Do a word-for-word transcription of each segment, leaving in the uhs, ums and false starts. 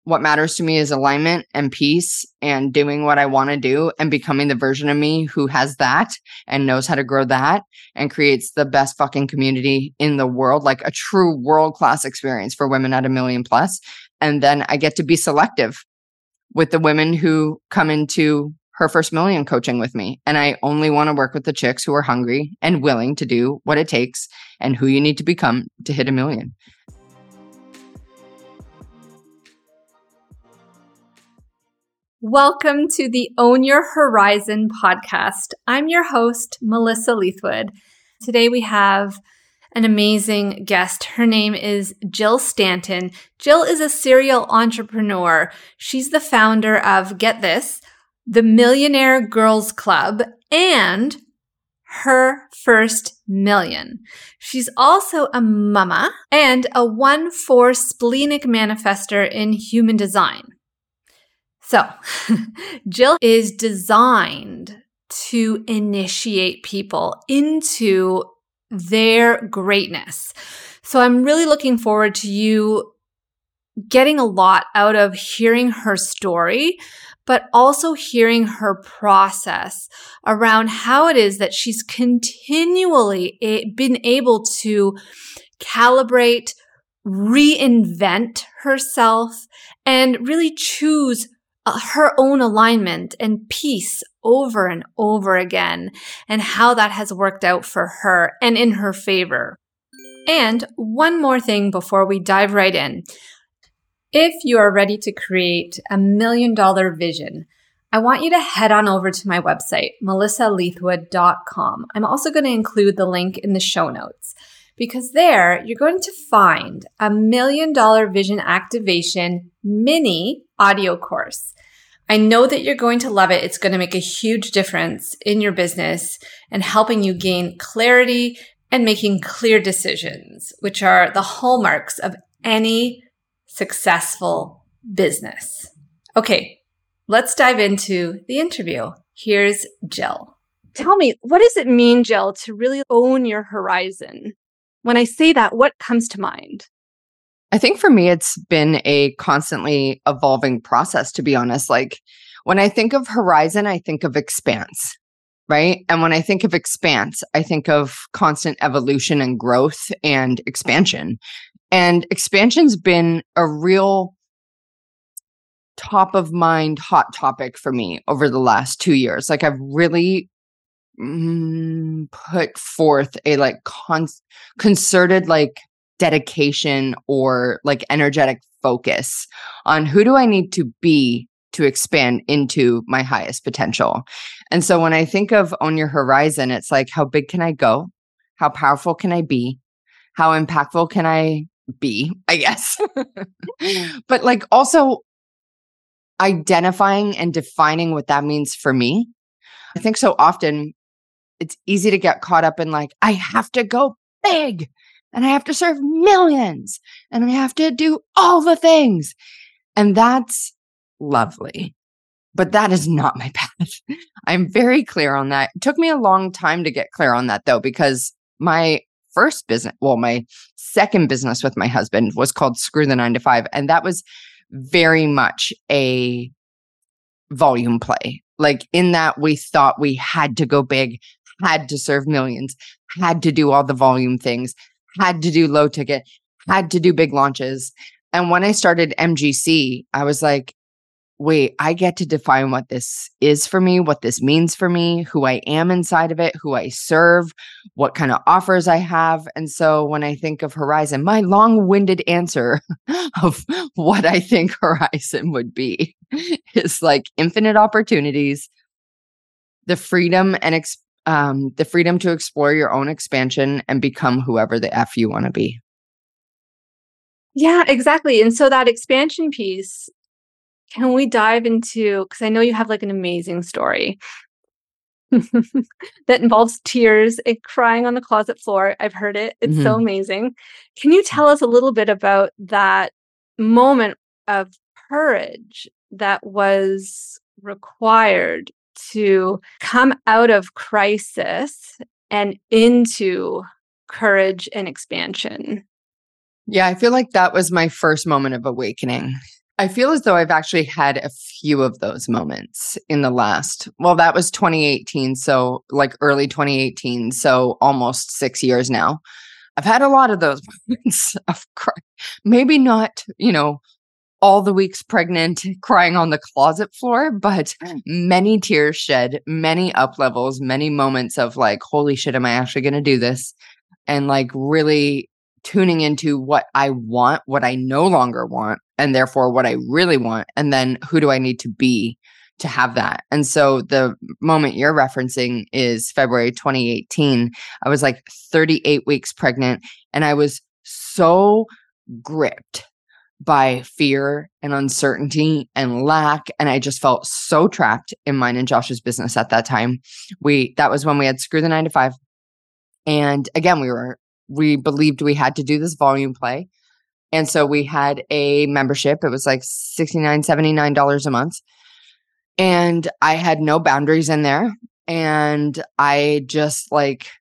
what matters to me is alignment and peace and doing what I want to do and becoming the version of me who has that and knows how to grow that and creates the best fucking community in the world, like a true world-class experience for women at a million plus. And then I get to be selective with the women who come into Her First Million coaching with me. And I only want to work with the chicks who are hungry and willing to do what it takes and who you need to become to hit a million. Welcome to the Own Your Horizon podcast. I'm your host, Melissa Leithwood. Today we have an amazing guest. Her name is Jill Stanton. Jill is a serial entrepreneur. She's the founder of, get this, the Millionaire Girls Club and Her First Million. She's also a mama and a one four splenic manifester in human design. So, Jill is designed to initiate people into their greatness. So I'm really looking forward to you getting a lot out of hearing her story, but also hearing her process around how it is that she's continually a- been able to calibrate, reinvent herself, and really choose her own alignment and peace over and over again, and how that has worked out for her and in her favor. And one more thing before we dive right in. If you are ready to create a million dollar vision, I want you to head on over to my website, melissa leithwood dot com. I'm also going to include the link in the show notes, because there you're going to find a million dollar vision activation mini audio course. I know that you're going to love it. It's going to make a huge difference in your business and helping you gain clarity and making clear decisions, which are the hallmarks of any successful business. Okay, let's dive into the interview. Here's Jill. Tell me, what does it mean, Jill, to really own your horizon? When I say that, what comes to mind? I think for me, it's been a constantly evolving process, to be honest. Like when I think of horizon, I think of expanse, right? And when I think of expanse, I think of constant evolution and growth and expansion. And expansion's been a real top of mind hot topic for me over the last two years. Like I've really mm, put forth a like con- concerted like dedication or like energetic focus on who do I need to be to expand into my highest potential. And so when I think of Own Your Horizon, it's like, how big can I go? How powerful can I be? How impactful can I be, I guess. But like also identifying and defining what that means for me. I think so often it's easy to get caught up in like, I have to go big. And I have to serve millions and I have to do all the things. And that's lovely. But that is not my path. I'm very clear on that. It took me a long time to get clear on that though, because my first business, well, my second business with my husband was called Screw the Nine to Five. And that was very much a volume play. Like in that we thought we had to go big, had to serve millions, had to do all the volume things, had to do low ticket, had to do big launches. And when I started M G C, I was like, wait, I get to define what this is for me, what this means for me, who I am inside of it, who I serve, what kind of offers I have. And so when I think of Horizon, my long-winded answer of what I think Horizon would be is like infinite opportunities, the freedom and ex- Um, the freedom to explore your own expansion and become whoever the F you want to be. Yeah, exactly. And so that expansion piece, can we dive into, because I know you have like an amazing story that involves tears and crying on the closet floor. I've heard it. It's mm-hmm. so amazing. Can you tell us a little bit about that moment of courage that was required to come out of crisis and into courage and expansion? Yeah, I feel like that was my first moment of awakening. I feel as though I've actually had a few of those moments in the last, well, that was twenty eighteen. So like early twenty eighteen. So almost six years now. I've had a lot of those moments of crying. Maybe not, you know, all the weeks pregnant, crying on the closet floor, but many tears shed, many up levels, many moments of like, holy shit, am I actually going to do this? And like really tuning into what I want, what I no longer want, and therefore what I really want. And then who do I need to be to have that? And so the moment you're referencing is February twenty eighteen. I was like thirty-eight weeks pregnant, and I was so gripped by fear and uncertainty and lack. And I just felt so trapped in mine and Josh's business at that time. We, that was when we had Screw the Nine to Five. And again, we were, we believed we had to do this volume play. And so we had a membership. It was like sixty-nine dollars, seventy-nine dollars a month. And I had no boundaries in there. And I just like,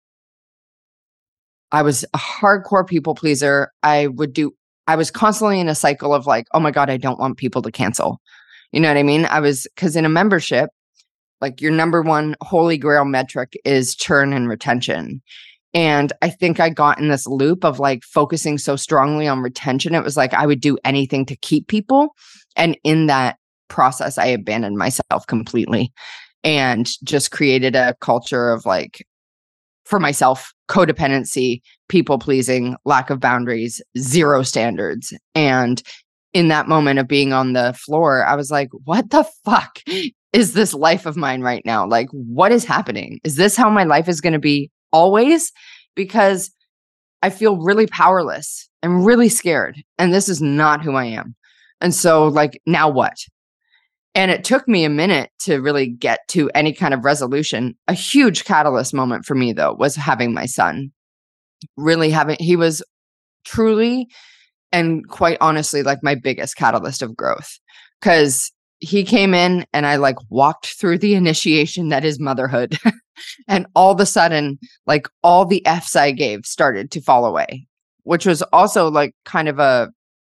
I was a hardcore people pleaser. I would do, I was constantly in a cycle of like, oh my God, I don't want people to cancel. You know what I mean? I was, because in a membership, like your number one holy grail metric is churn and retention. And I think I got in this loop of like focusing so strongly on retention. It was like I would do anything to keep people. And in that process, I abandoned myself completely and just created a culture of like, for myself, codependency, people pleasing, lack of boundaries, zero standards. And in that moment of being on the floor, I was like, what the fuck is this life of mine right now? Like, what is happening? Is this how my life is going to be always? Because I feel really powerless and really scared. And this is not who I am. And so like, now what? And it took me a minute to really get to any kind of resolution. A huge catalyst moment for me, though, was having my son. Really having, he was truly and quite honestly like my biggest catalyst of growth. Because he came in and I like walked through the initiation that is motherhood. And all of a sudden, like all the F's I gave started to fall away, which was also like kind of a,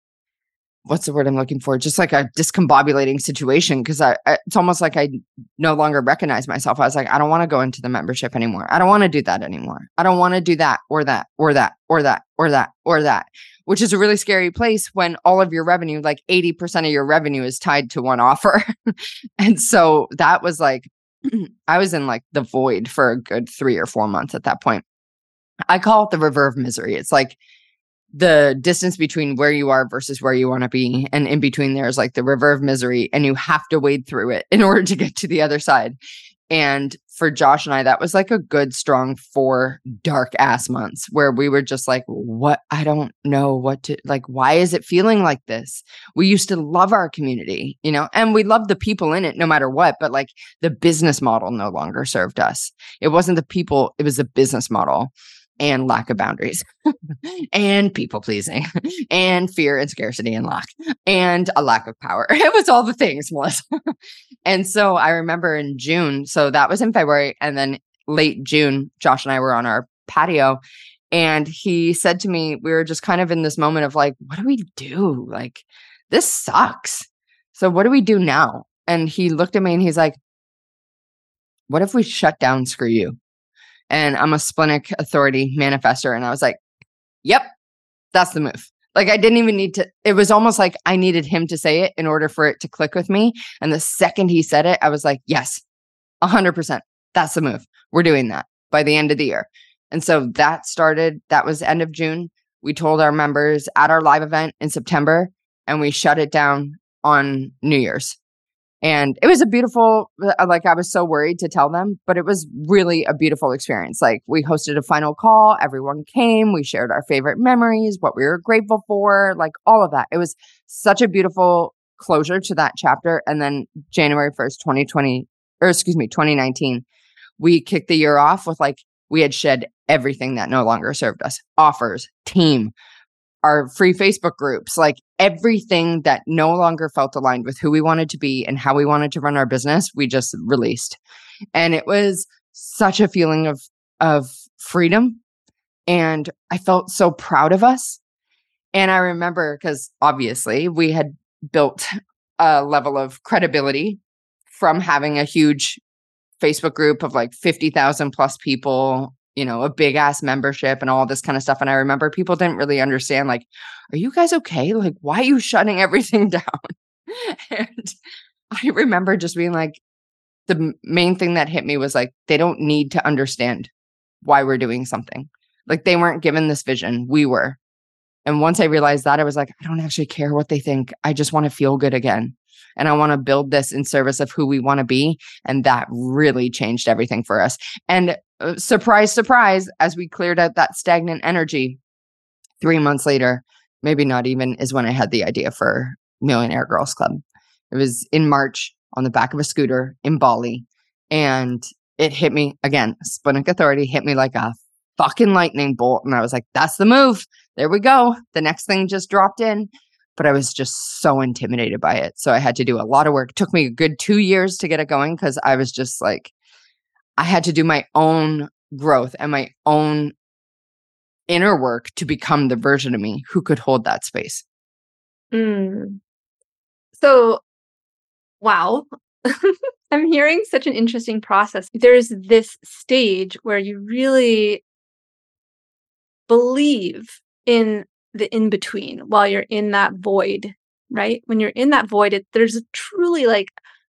what's the word I'm looking for? Just like a discombobulating situation. Cause I, I, it's almost like I no longer recognize myself. I was like, I don't want to go into the membership anymore. I don't want to do that anymore. I don't want to do that or that or that or that or that or that, which is a really scary place when all of your revenue, like eighty percent of your revenue is tied to one offer. And so that was like, I was in like the void for a good three or four months at that point. I call it the river of misery. It's like the distance between where you are versus where you want to be. And in between there is like the river of misery, and you have to wade through it in order to get to the other side. And for Josh and I, that was like a good, strong four dark ass months where we were just like, what? I don't know what to, like, why is it feeling like this? We used to love our community, you know, and we loved the people in it no matter what, but like the business model no longer served us. It wasn't the people, it was the business model. And lack of boundaries and people pleasing and fear and scarcity and lack and a lack of power. It was all the things, Melissa. And so I remember in June, so that was in February, and then late June, Josh and I were on our patio, and he said to me, we were just kind of in this moment of like, what do we do? Like, this sucks. So what do we do now? And he looked at me and he's like, what if we shut down Screw You? And I'm a splenic authority manifester. And I was like, yep, that's the move. Like, I didn't even need to, it was almost like I needed him to say it in order for it to click with me. And the second he said it, I was like, yes, a hundred percent. That's the move. We're doing that by the end of the year. And so that started, that was end of June. We told our members at our live event in September, and we shut it down on New Year's. And it was a beautiful, like I was so worried to tell them, but it was really a beautiful experience. Like, we hosted a final call. Everyone came. We shared our favorite memories, what we were grateful for, like all of that. It was such a beautiful closure to that chapter. And then January first, twenty twenty, or excuse me, twenty nineteen, we kicked the year off with like, we had shed everything that no longer served us. Offers, team, our free Facebook groups, like everything that no longer felt aligned with who we wanted to be and how we wanted to run our business, we just released. And it was such a feeling of, of freedom. And I felt so proud of us. And I remember, because obviously we had built a level of credibility from having a huge Facebook group of like fifty thousand plus people, you know, a big ass membership and all this kind of stuff. And I remember people didn't really understand, like, are you guys okay? Like, why are you shutting everything down? And I remember just being like, the m- main thing that hit me was like, they don't need to understand why we're doing something. Like, they weren't given this vision. We were. And once I realized that, I was like, I don't actually care what they think. I just want to feel good again. And I want to build this in service of who we want to be. And that really changed everything for us. And uh, surprise, surprise, as we cleared out that stagnant energy, three months later, maybe not even, is when I had the idea for Millionaire Girls Club. It was in March on the back of a scooter in Bali. And it hit me again. Sputnik Authority hit me like a fucking lightning bolt. And I was like, that's the move. There we go. The next thing just dropped in. But I was just so intimidated by it. So I had to do a lot of work. It took me a good two years to get it going because I was just like, I had to do my own growth and my own inner work to become the version of me who could hold that space. Mm. So, wow. I'm hearing such an interesting process. There's this stage where you really believe in the in-between while you're in that void, right? When you're in that void, it, there's truly like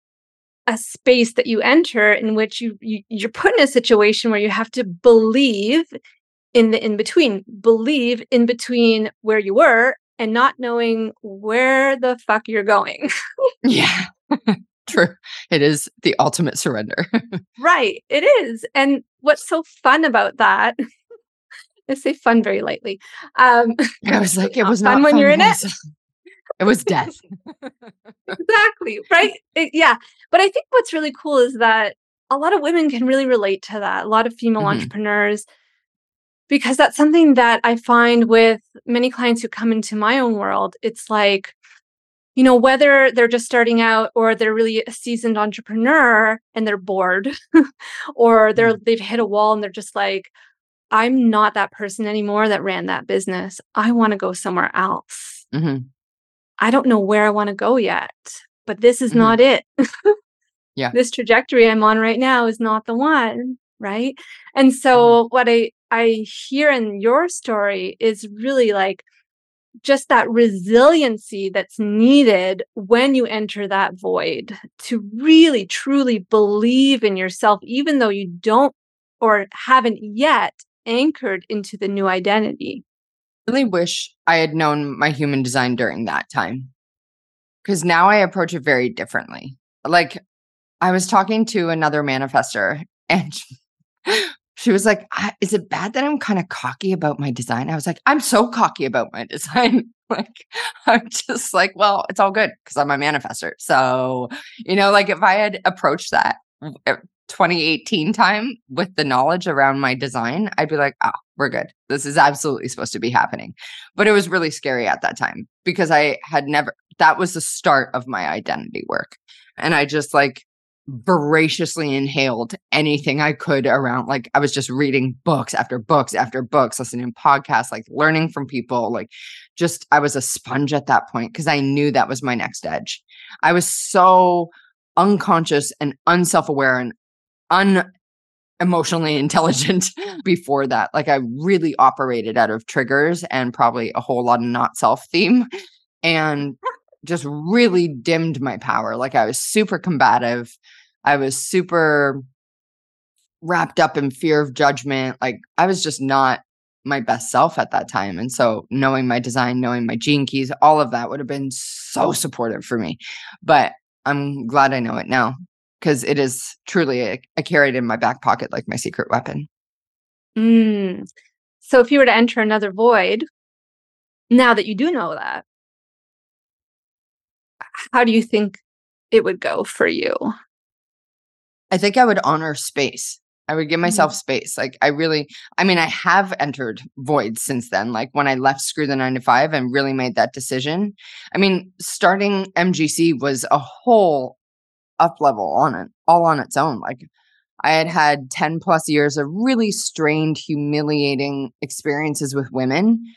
a space that you enter in which you, you you're put in a situation where you have to believe in the in-between, believe in between where you were and not knowing where the fuck you're going. Yeah, true. It is the ultimate surrender. Right, it is. And what's so fun about that, I say fun very lightly. Um, I was like, it was fun not when fun, you're in it. It was death. Exactly, right? It- yeah. But I think what's really cool is that a lot of women can really relate to that, a lot of female Mhm. entrepreneurs, because that's something that I find with many clients who come into my own world. It's like, you know, whether they're just starting out or they're really a seasoned entrepreneur and they're bored or they're Mhm. they've hit a wall and they're just like, I'm not that person anymore that ran that business. I want to go somewhere else. Mhm. I don't know where I want to go yet, but this is Mhm. not it. Yeah. This trajectory I'm on right now is not the one, right? And Mhm. so what I I hear in your story is really like just that resiliency that's needed when you enter that void to really truly believe in yourself, even though you don't or haven't yet anchored into the new identity. I really wish I had known my human design during that time because now I approach it very differently. Like, I was talking to another manifester and she, she was like, "I- is it bad that I'm kind of cocky about my design?" I was like, I'm so cocky about my design. Like, I'm just like, well, it's all good because I'm a manifester. So, you know, like if I had approached that at twenty eighteen time with the knowledge around my design, I'd be like, oh, we're good. This is absolutely supposed to be happening. But it was really scary at that time because I had never, that was the start of my identity work. And I just like, voraciously inhaled anything I could around. Like, I was just reading books after books after books, listening to podcasts, like learning from people. Like, just I was a sponge at that point because I knew that was my next edge. I was so unconscious and unself-aware and unemotionally intelligent before that. Like, I really operated out of triggers and probably a whole lot of not self theme. And just really dimmed my power. Like, I was super combative. I was super wrapped up in fear of judgment. Like, I was just not my best self at that time. And so knowing my design, knowing my gene keys, all of that would have been so supportive for me. But I'm glad I know it now because it is truly, a, I carry it in my back pocket like my secret weapon. Mm. So if you were to enter another void, now that you do know that, how do you think it would go for you? I think I would honor space. I would give myself Mhm. space. Like, I really, I mean, I have entered voids since then. Like, when I left Screw the Nine to Five and really made that decision. I mean, starting M G C was a whole up level on it, all on its own. Like, I had had ten plus years of really strained, humiliating experiences with women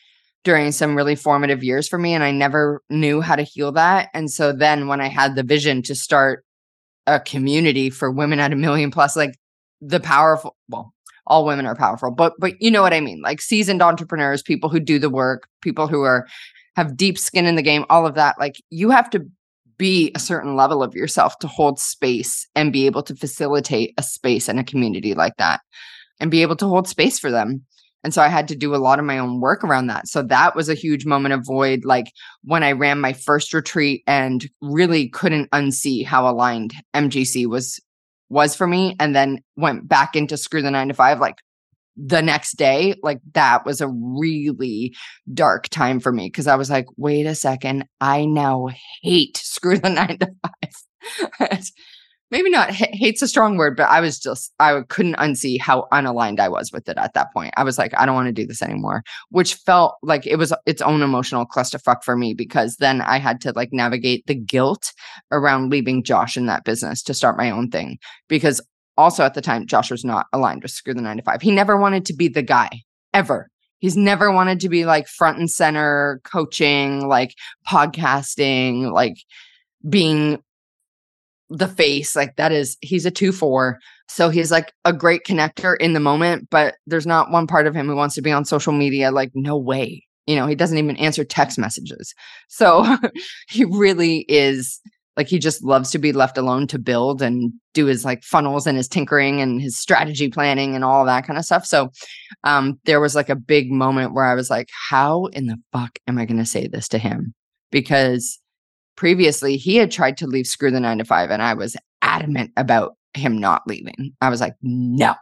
during some really formative years for me, and I never knew how to heal that. And so then when I had the vision to start a community for women at a million plus, like the powerful, well, all women are powerful, but but you know what I mean? Like seasoned entrepreneurs, people who do the work, people who are have deep skin in the game, all of that. Like you have to be a certain level of yourself to hold space and be able to facilitate a space and a community like that and be able to hold space for them. And so I had to do a lot of my own work around that. So that was a huge moment of void. Like when I ran my first retreat and really couldn't unsee how aligned M G C was, was for me. And then went back into screw the nine to five, like the next day, like that was a really dark time for me. Cause I was like, wait a second, I now hate screw the nine to five. Maybe not hate's a strong word, but I was just, I couldn't unsee how unaligned I was with it at that point. I was like, I don't want to do this anymore, which felt like it was its own emotional clusterfuck for me, because then I had to like navigate the guilt around leaving Josh in that business to start my own thing. Because also at the time, Josh was not aligned with screw the nine to five. He never wanted to be the guy ever. He's never wanted to be like front and center coaching, like podcasting, like being the face. Like that is, he's a two four. So he's like a great connector in the moment, but there's not one part of him who wants to be on social media. Like, no way. You know, he doesn't even answer text messages. So he really is like, he just loves to be left alone to build and do his like funnels and his tinkering and his strategy planning and all that kind of stuff. So um, there was like a big moment where I was like, how in the fuck am I going to say this to him? Because previously he had tried to leave screw the nine to five and I was adamant about him not leaving. I was like, no,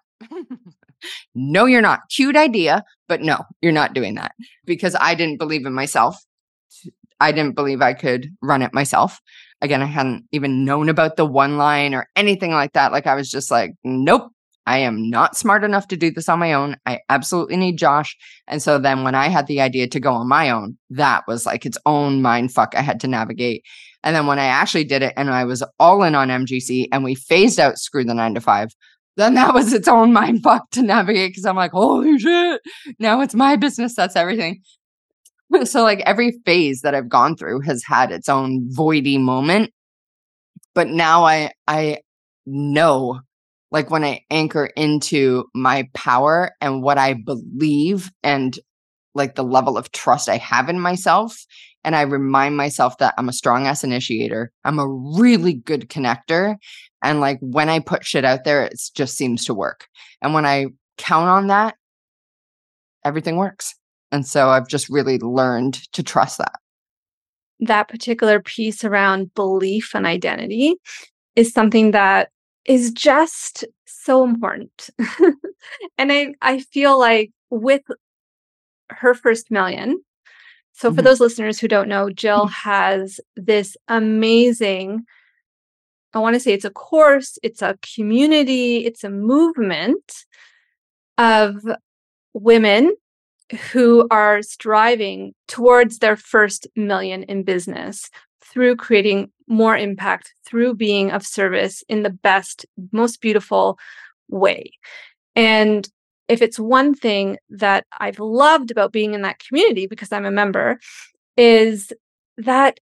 no, you're not. Cute idea, but no, you're not doing that, because I didn't believe in myself. I didn't believe I could run it myself. Again, I hadn't even known about the one line or anything like that. Like I was just like, nope, I am not smart enough to do this on my own. I absolutely need Josh. And so then when I had the idea to go on my own, that was like its own mind fuck I had to navigate. And then when I actually did it and I was all in on M G C and we phased out screw the nine to five, then that was its own mind fuck to navigate, because I'm like, holy shit, now it's my business. That's everything. So like every phase that I've gone through has had its own voidy moment. But now I I know, like when I anchor into my power and what I believe and like the level of trust I have in myself, and I remind myself that I'm a strong ass initiator, I'm a really good connector. And like when I put shit out there, it just seems to work. And when I count on that, everything works. And so I've just really learned to trust that. That particular piece around belief and identity is something that is just so important. And I, I feel like with her first million, so mm-hmm. for those listeners who don't know, Jill has this amazing, I want to say it's a course, it's a community, it's a movement of women who are striving towards their first million in business through creating more impact, through being of service in the best, most beautiful way. And if it's one thing that I've loved about being in that community, because I'm a member, is that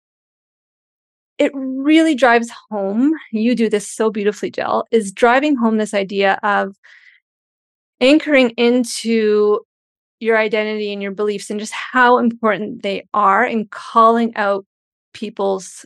it really drives home, you do this so beautifully, Jill, is driving home this idea of anchoring into your identity and your beliefs and just how important they are in calling out people's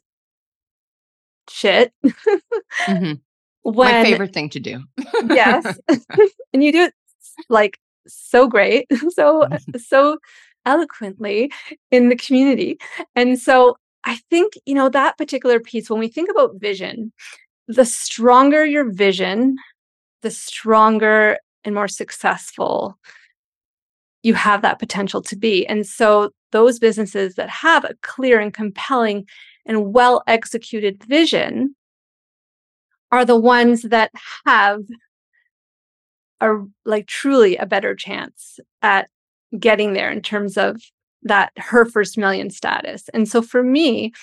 shit. Mm-hmm. When, my favorite thing to do. Yes. And you do it like so great, so, so eloquently in the community. And so I think, you know, that particular piece, when we think about vision, the stronger your vision, the stronger and more successful you have that potential to be. And so those businesses that have a clear and compelling and well-executed vision are the ones that have a like truly a better chance at getting there in terms of that her first million status. And so for me,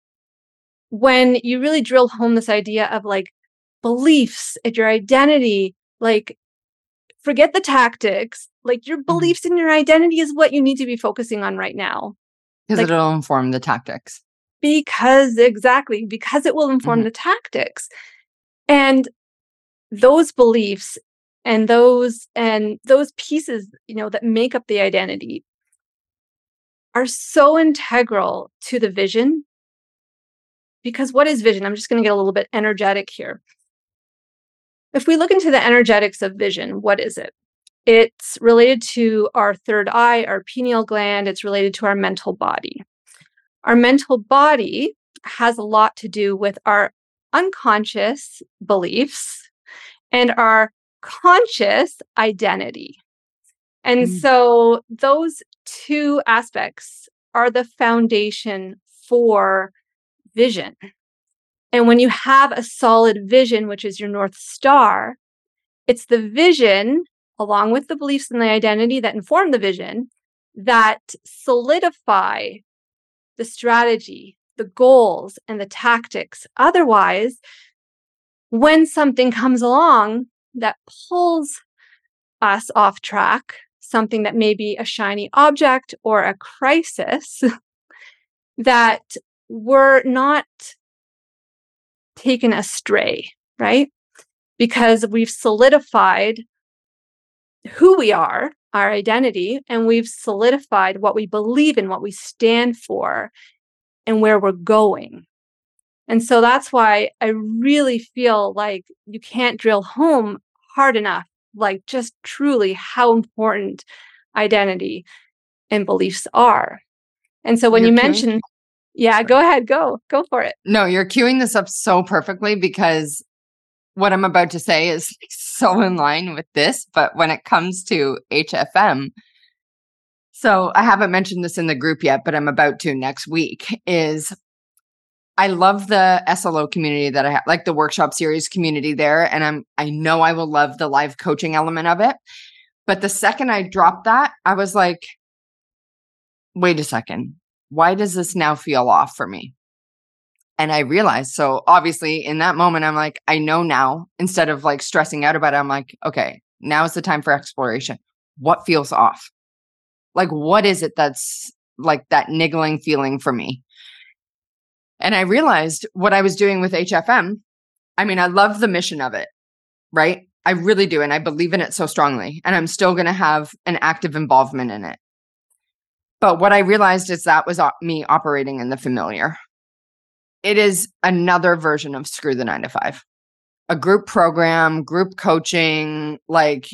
when you really drill home this idea of like beliefs and your identity, like forget the tactics. Like your beliefs mm-hmm. and your identity is what you need to be focusing on right now. Because like, it'll inform the tactics. Because exactly, because it will inform mm-hmm. the tactics. And those beliefs and those and those pieces, you know, that make up the identity are so integral to the vision. Because what is vision? I'm just going to get a little bit energetic here. If we look into the energetics of vision, what is it? It's related to our third eye, our pineal gland. It's related to our mental body. Our mental body has a lot to do with our unconscious beliefs and our conscious identity. And mm. so those two aspects are the foundation for vision. And when you have a solid vision, which is your North Star, it's the vision, along with the beliefs and the identity that inform the vision, that solidify the strategy, the goals, and the tactics. Otherwise, when something comes along that pulls us off track, something that may be a shiny object or a crisis, that we're not taken astray, right? Because we've solidified who we are, our identity, and we've solidified what we believe in, what we stand for, and where we're going. And so that's why I really feel like you can't drill home hard enough, like just truly how important identity and beliefs are. And so when you're you mentioned, yeah, Sorry. go ahead, go, go for it. No, you're queuing this up so perfectly because what I'm about to say is so in line with this, but when it comes to H F M, so I haven't mentioned this in the group yet, but I'm about to next week, is I love the S L O community that I have, like the workshop series community there. And I'm, I know I will love the live coaching element of it. But the second I dropped that, I was like, wait a second, why does this now feel off for me? And I realized, so obviously in that moment, I'm like, I know now, instead of like stressing out about it, I'm like, okay, now is the time for exploration. What feels off? Like, what is it that's like that niggling feeling for me? And I realized what I was doing with H F M. I mean, I love the mission of it, right? I really do. And I believe in it so strongly. And I'm still going to have an active involvement in it. But what I realized is that was me operating in the familiar. It is another version of screw the nine to five, a group program, group coaching, like,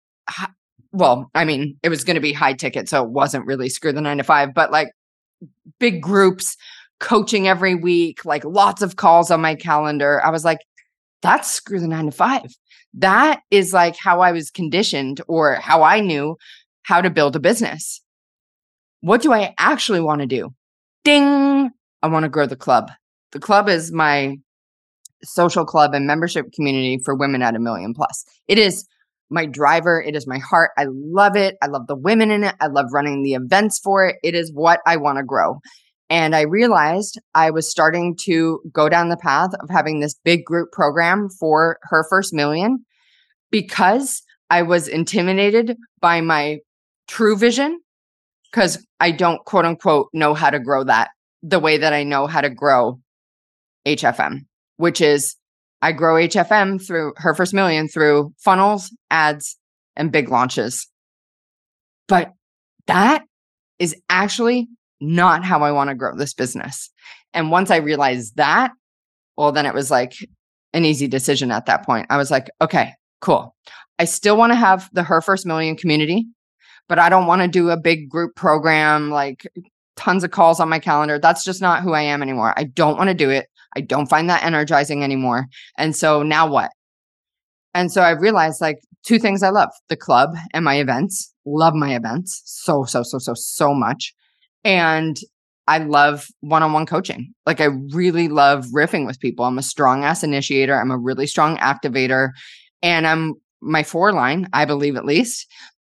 well, I mean, it was going to be high ticket, so it wasn't really screw the nine to five, but like big groups, coaching every week, like lots of calls on my calendar. I was like, that's screw the nine to five. That is like how I was conditioned or how I knew how to build a business. What do I actually want to do? Ding! I want to grow the club. The club is my social club and membership community for women at a million plus. It is my driver. It is my heart. I love it. I love the women in it. I love running the events for it. It is what I want to grow. And I realized I was starting to go down the path of having this big group program for Her First Million because I was intimidated by my true vision because I don't, quote unquote, know how to grow that the way that I know how to grow H F M, which is I grow H F M through Her First Million through funnels, ads, and big launches. But that is actually not how I want to grow this business. And once I realized that, well, then it was like an easy decision at that point. I was like, okay, cool. I still want to have the Her First Million community, but I don't want to do a big group program, like tons of calls on my calendar. That's just not who I am anymore. I don't want to do it. I don't find that energizing anymore. And so now what? And so I realized like two things I love, the club and my events. Love my events so, so, so, so, so much. And I love one-on-one coaching. Like I really love riffing with people. I'm a strong ass initiator. I'm a really strong activator. And I'm my four line, I believe at least,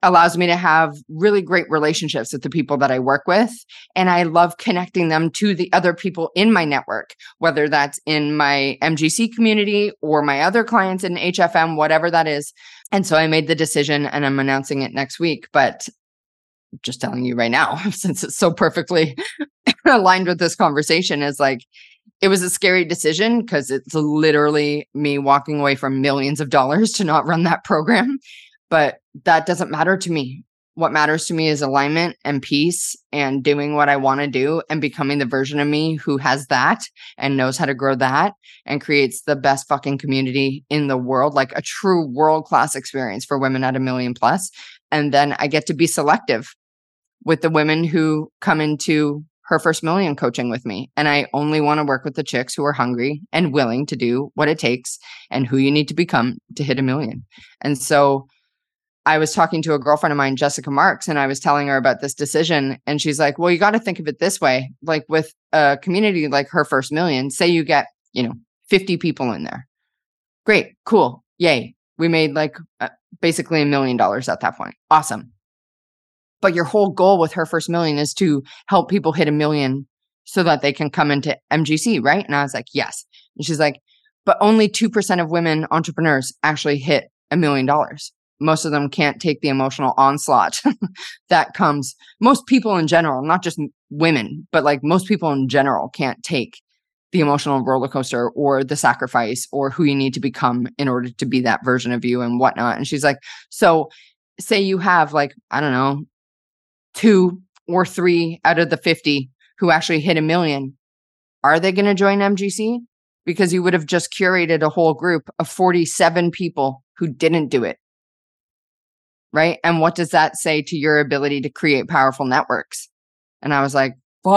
allows me to have really great relationships with the people that I work with. And I love connecting them to the other people in my network, whether that's in my M G C community or my other clients in H F M, whatever that is. And so I made the decision and I'm announcing it next week, but just telling you right now, since it's so perfectly aligned with this conversation, is like, it was a scary decision because it's literally me walking away from millions of dollars to not run that program. But that doesn't matter to me. What matters to me is alignment and peace and doing what I want to do and becoming the version of me who has that and knows how to grow that and creates the best fucking community in the world, like a true world-class experience for women at a million plus. And then I get to be selective with the women who come into Her First Million coaching with me. And I only want to work with the chicks who are hungry and willing to do what it takes and who you need to become to hit a million. And so I was talking to a girlfriend of mine, Jessica Marks, and I was telling her about this decision. And she's like, well, you got to think of it this way. Like with a community like Her First Million, say you get, you know, fifty people in there. Great, cool, yay. We made like uh, basically a million dollars at that point. Awesome. But your whole goal with Her First Million is to help people hit a million so that they can come into M G C, right? And I was like, yes. And she's like, but only two percent of women entrepreneurs actually hit a million dollars. Most of them can't take the emotional onslaught that comes. Most people in general, not just women, but like most people in general can't take the emotional roller coaster or the sacrifice or who you need to become in order to be that version of you and whatnot. And she's like, so say you have like, I don't know, two or three out of the fifty who actually hit a million. Are they going to join M G C? Because you would have just curated a whole group of forty-seven people who didn't do it. Right? And what does that say to your ability to create powerful networks? And I was like,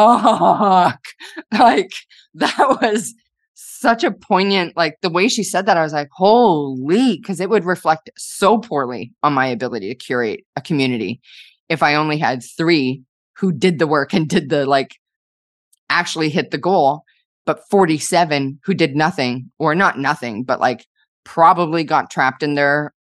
fuck. Like, that was such a poignant, like the way she said that, I was like, holy, because it would reflect so poorly on my ability to curate a community if I only had three who did the work and did the, like, actually hit the goal, but forty-seven who did nothing, or not nothing, but like probably got trapped in their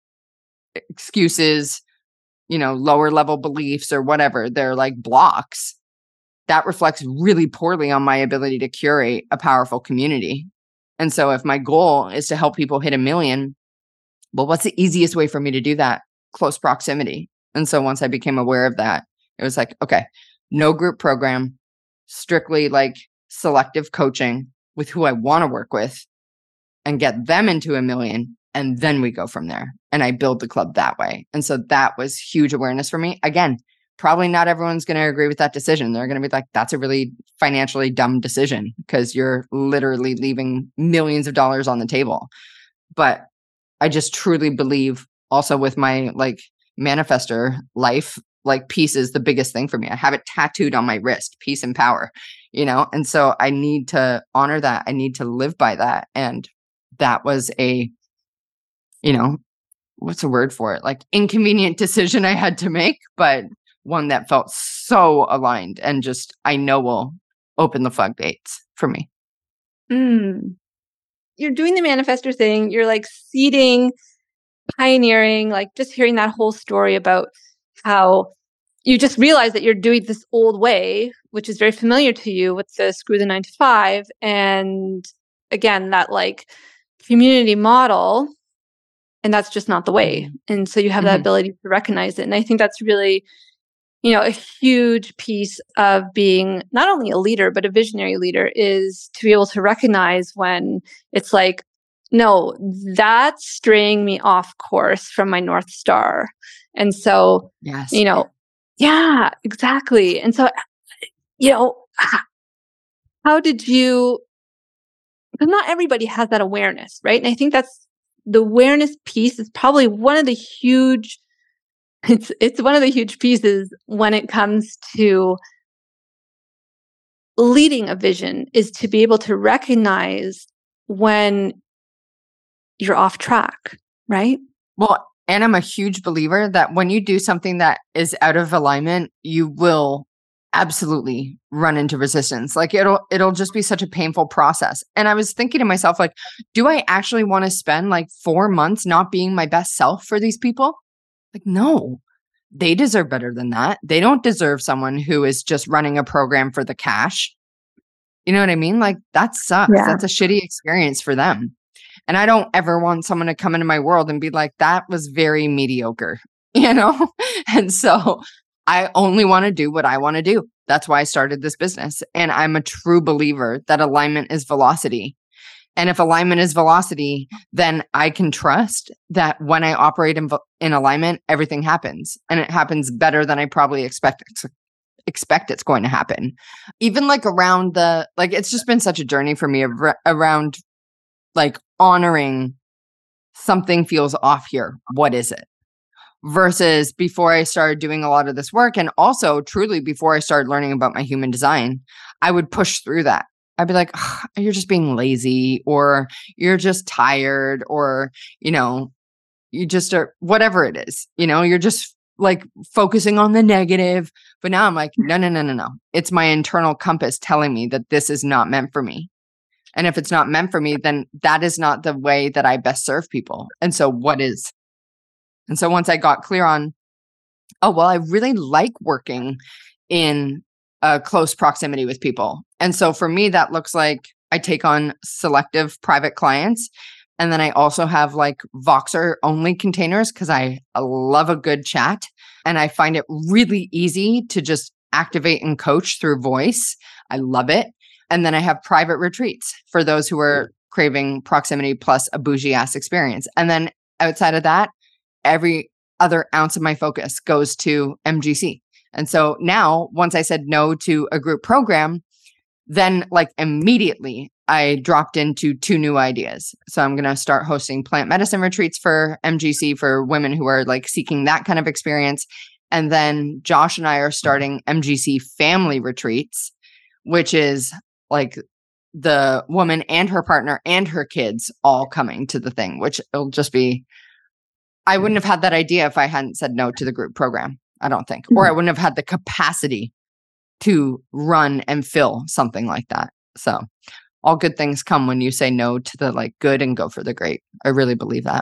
excuses, you know, lower level beliefs or whatever. They're like blocks. That reflects really poorly on my ability to curate a powerful community. And so if my goal is to help people hit a million, well, what's the easiest way for me to do that? Close proximity. And so once I became aware of that, it was like, okay, no group program, strictly like selective coaching with who I want to work with and get them into a million. And then we go from there. And I build the club that way. And so that was huge awareness for me. Again, probably not everyone's going to agree with that decision. They're going to be like, that's a really financially dumb decision because you're literally leaving millions of dollars on the table. But I just truly believe also with my like manifestor life, like peace is the biggest thing for me. I have it tattooed on my wrist, peace and power, you know? And so I need to honor that. I need to live by that. And that was a, you know, what's the word for it? Like inconvenient decision I had to make, but one that felt so aligned and just, I know will open the floodgates for me. Mm. You're doing the manifestor thing. You're like seeding, pioneering, like just hearing that whole story about how you just realize that you're doing this old way, which is very familiar to you with the screw the nine to five. And again, that like community model, and that's just not the way. And so you have mm-hmm. that ability to recognize it. And I think that's really, you know, a huge piece of being not only a leader, but a visionary leader is to be able to recognize when it's like, no, that's straying me off course from my North Star. And so, yes. you know, yeah, exactly. And so, you know, how did you, because not everybody has that awareness, right? And I think that's the awareness piece is probably one of the huge, it's, it's one of the huge pieces when it comes to leading a vision is to be able to recognize when you're off track, right? Well, and I'm a huge believer that when you do something that is out of alignment, you will absolutely run into resistance. Like it'll, it'll just be such a painful process. And I was thinking to myself, like, do I actually want to spend like four months not being my best self for these people? Like, no, They deserve better than that. They don't deserve someone who is just running a program for the cash. You know what I mean? Like that sucks. Yeah. That's a shitty experience for them. And I don't ever want someone to come into my world and be like, that was very mediocre, you know? And so I only want to do what I want to do. That's why I started this business. And I'm a true believer that alignment is velocity. And if alignment is velocity, then I can trust that when I operate in, in alignment, everything happens. And it happens better than I probably expect expect it's going to happen. Even like around the, like, it's just been such a journey for me ar- around like honoring something feels off here. What is it? Versus before I started doing a lot of this work, and also truly before I started learning about my human design, I would push through that. I'd be like, oh, you're just being lazy, or you're just tired, or, you know, you just are, whatever it is, you know, you're just like focusing on the negative. But now I'm like, no, no, no, no, no. It's my internal compass telling me that this is not meant for me. And if it's not meant for me, then that is not the way that I best serve people. And so what is? And so once I got clear on, oh, well, I really like working in a close proximity with people. And so for me, that looks like I take on selective private clients. And then I also have like Voxer only containers because I love a good chat. And I find it really easy to just activate and coach through voice. I love it. And then I have private retreats for those who are craving proximity plus a bougie ass experience. And then outside of that, every other ounce of my focus goes to M G C. And so now, once I said no to a group program, then like immediately I dropped into two new ideas. So I'm going to start hosting plant medicine retreats for M G C for women who are like seeking that kind of experience. And then Josh and I are starting M G C family retreats, which is like the woman and her partner and her kids all coming to the thing, which it'll just be, I wouldn't have had that idea if I hadn't said no to the group program, I don't think, or I wouldn't have had the capacity to run and fill something like that. So all good things come when you say no to the like good and go for the great. I really believe that.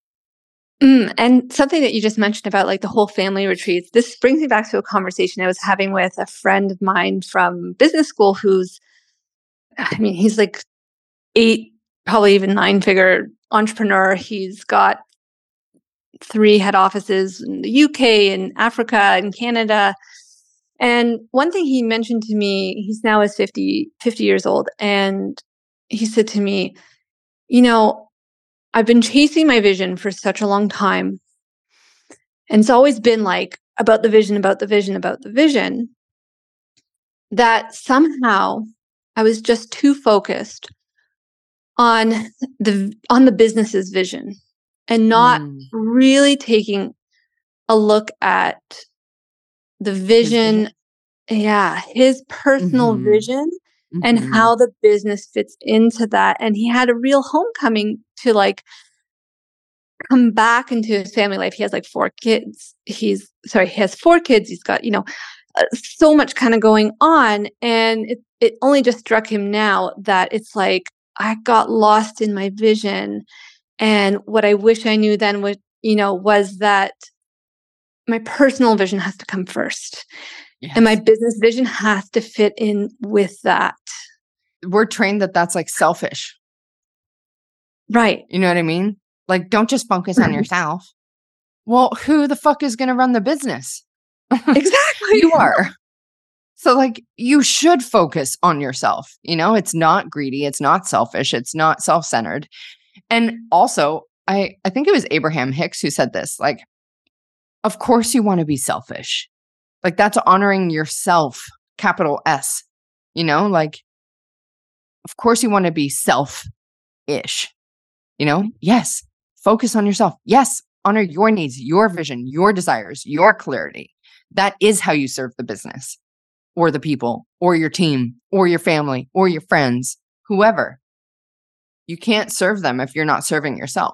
Mm, and something that you just mentioned about like the whole family retreats, this brings me back to a conversation I was having with a friend of mine from business school who's, I mean, he's like eight, probably even nine figure entrepreneur. He's got three head offices in the U K and Africa and Canada. And one thing he mentioned to me, he's now is fifty, fifty years old. And he said to me, you know, I've been chasing my vision for such a long time. And it's always been like about the vision, about the vision, about the vision, that somehow I was just too focused on the on the business's vision and not mm. really taking a look at the vision, vision. yeah, his personal mm-hmm. vision mm-hmm. and how the business fits into that. And he had a real homecoming to like come back into his family life. He has like four kids. He's sorry, he has four kids. He's got, you know, uh, so much kind of going on. And it, it only just struck him now that it's like, I got lost in my vision. And what I wish I knew then was, you know, was that my personal vision has to come first. Yes. And my business vision has to fit in with that. We're trained that that's like selfish. Right. You know what I mean? Like, don't just focus on yourself. Well, who the fuck is going to run the business? Exactly. You are. So like, you should focus on yourself. You know, it's not greedy. It's not selfish. It's not self-centered. And also, I, I think it was Abraham Hicks who said this, like, of course you want to be selfish. Like that's honoring yourself, capital S, you know, like, of course you want to be self-ish, you know? Yes. Focus on yourself. Yes. Honor your needs, your vision, your desires, your clarity. That is how you serve the business or the people or your team or your family or your friends, whoever. You can't serve them if you're not serving yourself.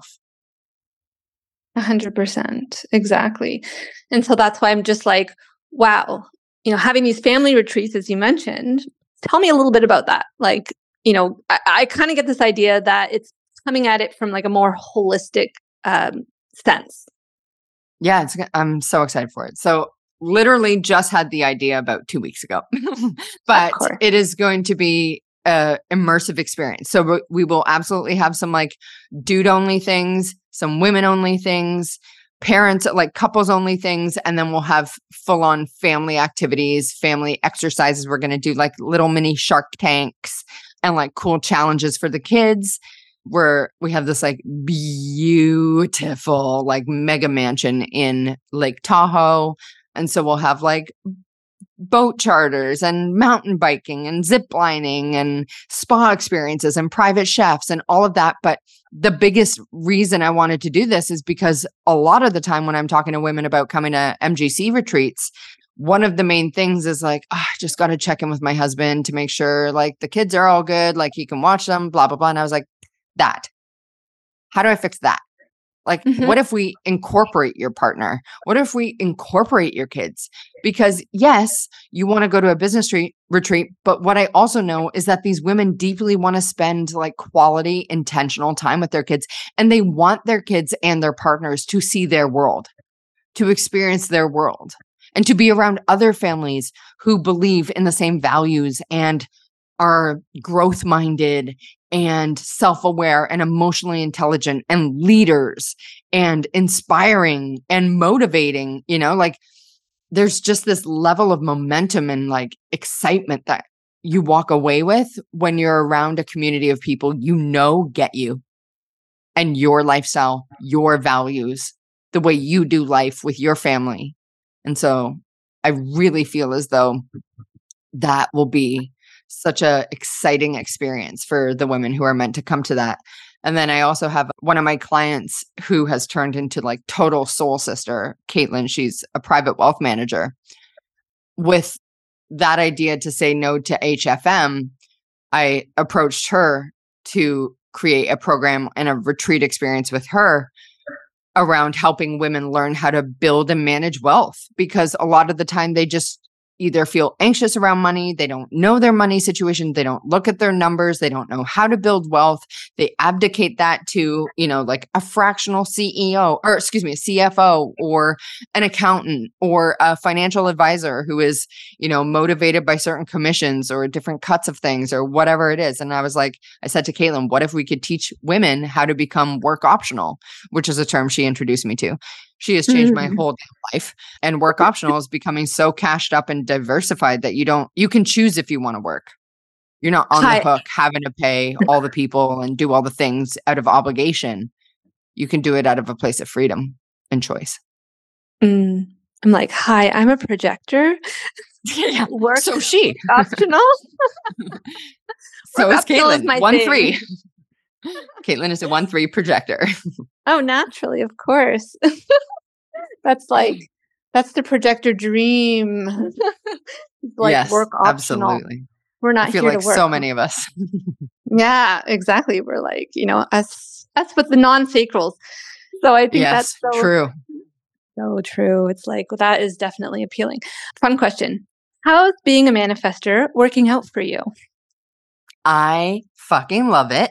A hundred percent. Exactly. And so that's why I'm just like, wow, you know, having these family retreats, as you mentioned, tell me a little bit about that. Like, you know, I, I kind of get this idea that it's coming at it from like a more holistic um, sense. Yeah, it's, I'm so excited for it. So literally just had the idea about two weeks ago, but it is going to be a immersive experience. So we will absolutely have some like dude only things, some women only things, parents, like couples only things. And then we'll have full on family activities, family exercises. We're going to do like little mini Shark Tanks and like cool challenges for the kids. Where we have this like beautiful like mega mansion in Lake Tahoe. And so we'll have like boat charters and mountain biking and zip lining and spa experiences and private chefs and all of that. But the biggest reason I wanted to do this is because a lot of the time when I'm talking to women about coming to M G C retreats, one of the main things is like, oh, I just got to check in with my husband to make sure like the kids are all good, like he can watch them, blah, blah, blah. And I was like, that. How do I fix that? Like, mm-hmm. What if we incorporate your partner? What if we incorporate your kids? Because yes, you want to go to a business re- retreat, but what I also know is that these women deeply want to spend like quality, intentional time with their kids, and they want their kids and their partners to see their world, to experience their world, and to be around other families who believe in the same values and are growth-minded and self-aware and emotionally intelligent and leaders and inspiring and motivating, you know, like there's just this level of momentum and like excitement that you walk away with when you're around a community of people you know get you and your lifestyle, your values, the way you do life with your family. And so I really feel as though that will be such a exciting experience for the women who are meant to come to that. And then I also have one of my clients who has turned into like total soul sister, Caitlin. She's a private wealth manager. With that idea to say no to H F M, I approached her to create a program and a retreat experience with her around helping women learn how to build and manage wealth, because a lot of the time they just either feel anxious around money, they don't know their money situation, they don't look at their numbers, they don't know how to build wealth. They abdicate that to, you know, like a fractional C E O, or excuse me, a C F O or an accountant or a financial advisor who is, you know, motivated by certain commissions or different cuts of things or whatever it is. And I was like, I said to Caitlin, what if we could teach women how to become work optional, which is a term she introduced me to. She has changed my whole life, and work optional is becoming so cashed up and diversified that you don't, you can choose if you want to work. You're not on Hi. the hook having to pay all the people and do all the things out of obligation. You can do it out of a place of freedom and choice. Mm. I'm like, hi, I'm a projector. Yeah. Work so she optional. So is Caitlin. Is one thing. three. Caitlin is a one three projector. Oh, naturally, of course. That's like, that's the projector dream. Like yes, work optional. Absolutely. We're not I feel here like to work. So many of us. Yeah, exactly. We're like, you know, us, us with the non-sacrals. So I think yes, that's so true. So true. It's like, well, that is definitely appealing. Fun question. How's being a manifester working out for you? I fucking love it.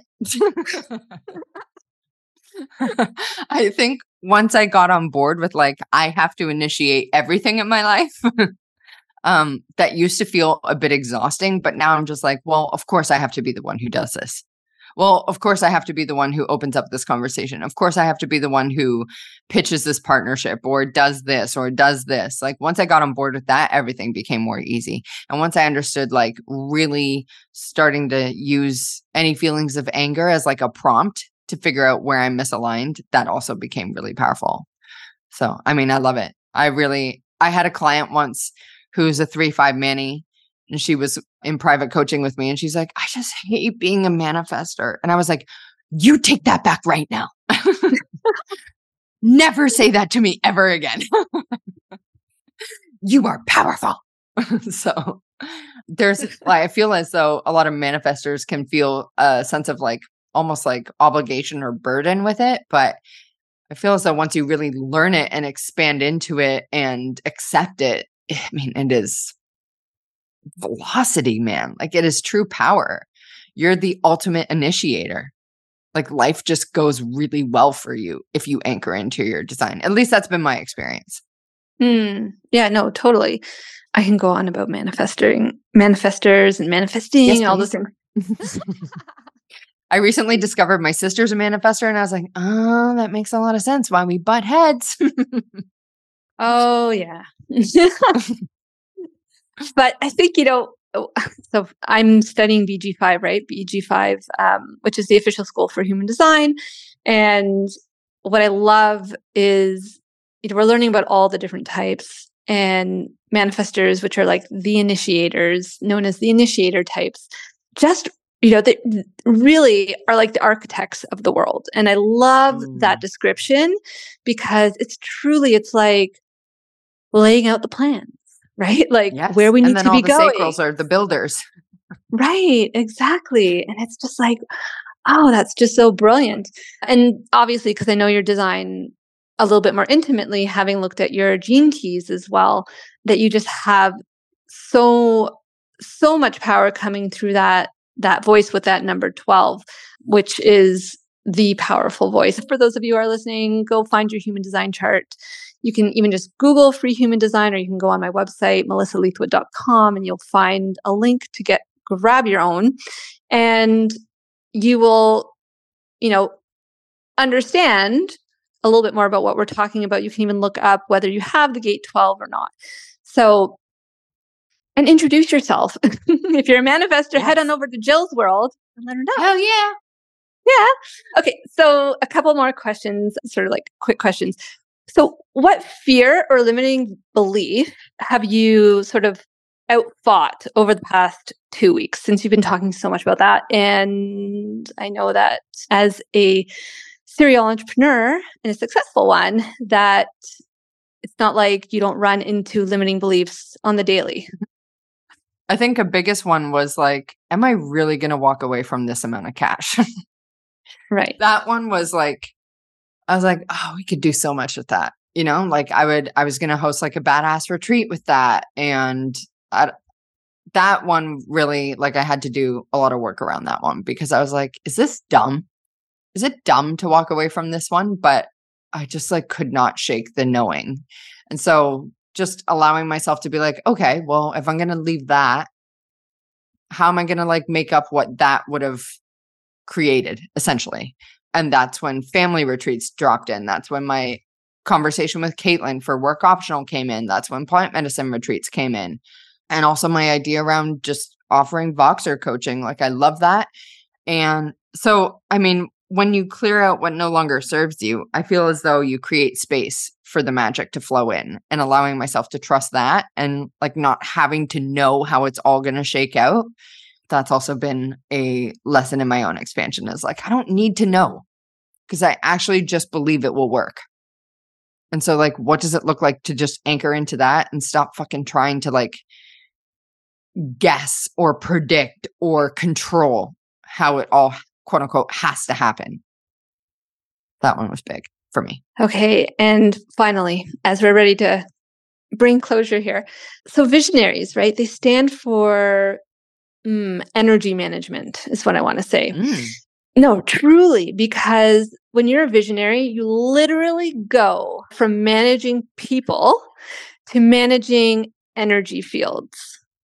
I think once I got on board with like, I have to initiate everything in my life, um, that used to feel a bit exhausting, but now I'm just like, well, of course I have to be the one who does this. Well, of course I have to be the one who opens up this conversation. Of course I have to be the one who pitches this partnership or does this or does this. Like once I got on board with that, everything became more easy. And once I understood like really starting to use any feelings of anger as like a prompt to figure out where I'm misaligned, that also became really powerful. So, I mean, I love it. I really, I had a client once who's a three five Manny. And she was in private coaching with me and she's like, I just hate being a manifester. And I was like, you take that back right now. Never say that to me ever again. You are powerful. So there's, like, I feel as though a lot of manifestors can feel a sense of like, almost like obligation or burden with it. But I feel as though once you really learn it and expand into it and accept it, I mean, it is velocity, man. Like it is true power. You're the ultimate initiator. like life just goes really well for you if you anchor into your design. At least that's been my experience. Mm, yeah, no, totally. I can go on about manifesting, manifestors and manifesting, Yes, all those please. things. I recently discovered my sister's a manifestor, and I was like, oh, that makes a lot of sense why we butt heads. Oh, yeah. But I think, you know, so I'm studying B G five, right? B G five, um, which is the official school for human design. And what I love is, you know, we're learning about all the different types, and manifestors, which are like the initiators, known as the initiator types, just, you know, they really are like the architects of the world. And I love Mm. that description because it's truly, it's like laying out the plans, right? Like Yes. where we And need then to all be the going. sacrals are the builders. Right, exactly. And it's just like, oh, that's just so brilliant. And obviously, because I know your design a little bit more intimately, having looked at your gene keys as well, that you just have so, so much power coming through that, that voice with that number twelve, which is the powerful voice. For those of you who are listening, go find your human design chart. You can even just Google free human design, or you can go on my website, melissa leithwood dot com, and you'll find a link to get grab your own. And you will, you know, understand a little bit more about what we're talking about. You can even look up whether you have the gate twelve or not. So, and introduce yourself. If you're a manifestor, Yes. head on over to Jill's world and let her know. Hell yeah. Yeah. Okay. So a couple more questions, sort of like quick questions. So what fear or limiting belief have you sort of outfought over the past two weeks since you've been talking so much about that? And I know that as a serial entrepreneur and a successful one, that it's not like you don't run into limiting beliefs on the daily. I think a biggest one was like, am I really going to walk away from this amount of cash? Right. That one was like, I was like, oh, we could do so much with that. You know, like I would, I was going to host like a badass retreat with that. And I, that one really, like I had to do a lot of work around that one because I was like, is this dumb? Is it dumb to walk away from this one? But I just like could not shake the knowing. And so just allowing myself to be like, okay, well, if I'm going to leave that, how am I going to like make up what that would have created essentially? And that's when family retreats dropped in. That's when my conversation with Caitlin for work optional came in. That's when plant medicine retreats came in. And also my idea around just offering Voxer coaching. Like I love that. And so, I mean, when you clear out what no longer serves you, I feel as though you create space for the magic to flow in, and allowing myself to trust that and like not having to know how it's all going to shake out. That's also been a lesson in my own expansion, is like, I don't need to know because I actually just believe it will work. And so like, what does it look like to just anchor into that and stop fucking trying to like guess or predict or control how it all quote unquote has to happen. That one was big for me. Okay. And finally, as we're ready to bring closure here. So visionaries, right? They stand for mm, energy management is what I want to say. Mm. No, truly, because when you're a visionary, you literally go from managing people to managing energy fields.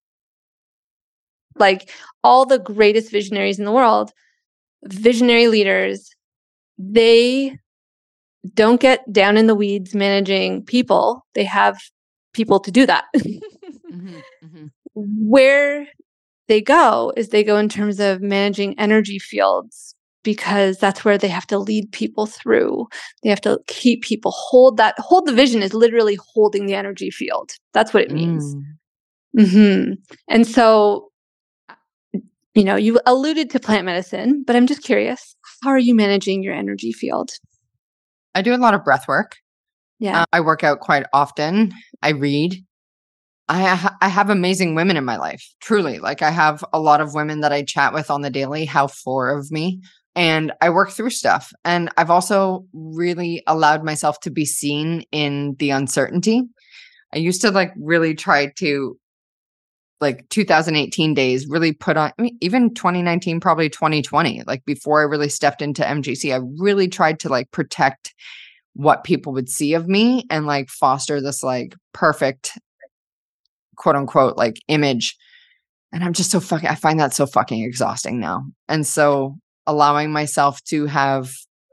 Like all the greatest visionaries in the world, visionary leaders, they don't get down in the weeds managing people. They have people to do that. mm-hmm, mm-hmm. Where they go is they go in terms of managing energy fields, because that's where they have to lead people through. They have to keep people, hold that, hold the vision is literally holding the energy field. That's what it means. Mm. Mm-hmm. And so, you know, you alluded to plant medicine, but I'm just curious, how are you managing your energy field? I do a lot of breath work. Yeah. Uh, I work out quite often. I read. I ha- I have amazing women in my life, truly. Like I have a lot of women that I chat with on the daily, how four of me, and I work through stuff. And I've also really allowed myself to be seen in the uncertainty. I used to like really try to like two thousand eighteen days really put on, I mean, even twenty nineteen, probably twenty twenty, like before I really stepped into M G C, I really tried to like protect what people would see of me and like foster this like perfect quote unquote like image. And I'm just so fucking, I find that so fucking exhausting now. And so allowing myself to have,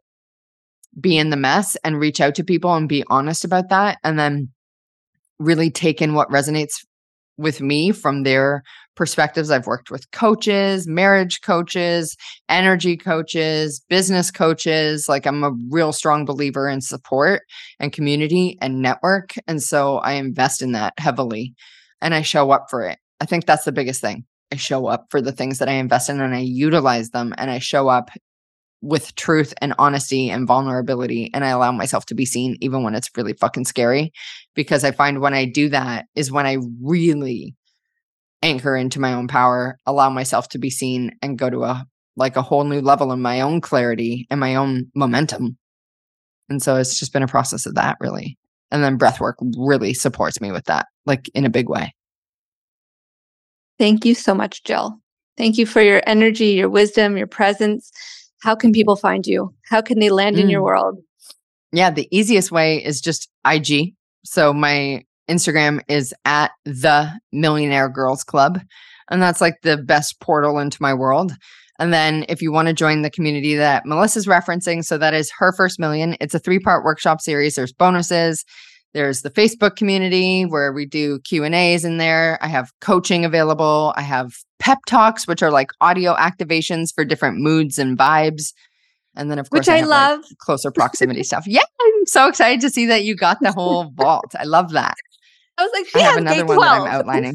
be in the mess and reach out to people and be honest about that. And then really take in what resonates with me from their perspectives. I've worked with coaches, marriage coaches, energy coaches, business coaches. Like I'm a real strong believer in support and community and network. And so I invest in that heavily and I show up for it. I think that's the biggest thing. I show up for the things that I invest in and I utilize them and I show up with truth and honesty and vulnerability. And I allow myself to be seen even when it's really fucking scary, because I find when I do that is when I really anchor into my own power, allow myself to be seen and go to a, like a whole new level in my own clarity and my own momentum. And so it's just been a process of that really. And then breath work really supports me with that, like in a big way. Thank you so much, Jill. Thank you for your energy, your wisdom, your presence. How can people find you? How can they land mm. in your world? Yeah, the easiest way is just I G. So my Instagram is at the Millionaire Girls Club. And that's like the best portal into my world. And then if you want to join the community that Melissa's referencing, so that is Her First Million. It's a three-part workshop series. There's bonuses. There's the Facebook community where we do Q and A's in there. I have coaching available. I have pep talks, which are like audio activations for different moods and vibes. And then, of course, which I, I have, love like, closer proximity stuff. Yeah, I'm so excited to see that you got the whole vault. I love that. I was like, she I has have another K twelve. One that I'm outlining.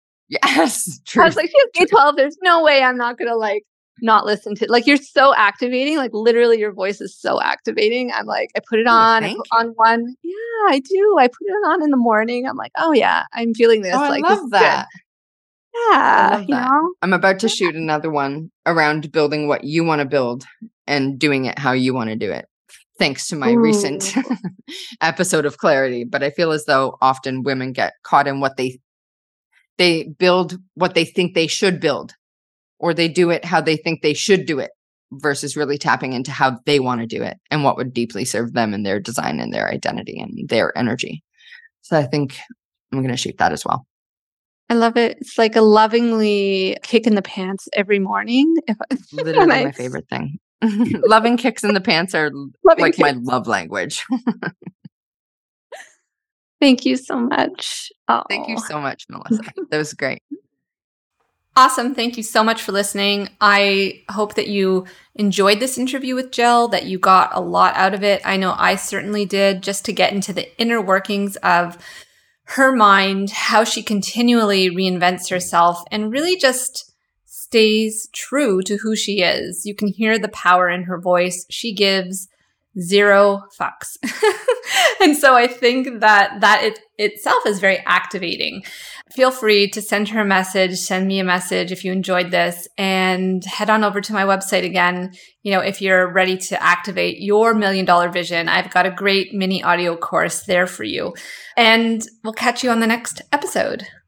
Yes, true. I was like, she has K twelve. There's no way I'm not going to like not listen to, like, you're so activating. Like literally your voice is so activating. I'm like, I put it on, oh, I put on one. Yeah, I do. I put it on in the morning. I'm like, oh yeah, I'm feeling this. Oh, like, I love that. Good. Yeah. I love you that. know? I'm about to shoot another one around building what you want to build and doing it how you want to do it. Thanks to my Ooh. recent episode of Clarity. But I feel as though often women get caught in what they, they build what they think they should build, or they do it how they think they should do it versus really tapping into how they want to do it and what would deeply serve them and their design and their identity and their energy. So I think I'm going to shoot that as well. I love it. It's like a lovingly kick in the pants every morning. If I, Literally I, my favorite thing. Loving kicks in the pants are Loving like kicks. my love language. Thank you so much. Oh. Thank you so much, Melissa. That was great. Awesome. Thank you so much for listening. I hope that you enjoyed this interview with Jill, that you got a lot out of it. I know I certainly did, just to get into the inner workings of her mind, how she continually reinvents herself and really just stays true to who she is. You can hear the power in her voice. She gives zero fucks. And so I think that that it itself is very activating. Feel free to send her a message, send me a message if you enjoyed this, and head on over to my website again. You know, if you're ready to activate your million dollar vision, I've got a great mini audio course there for you. And we'll catch you on the next episode.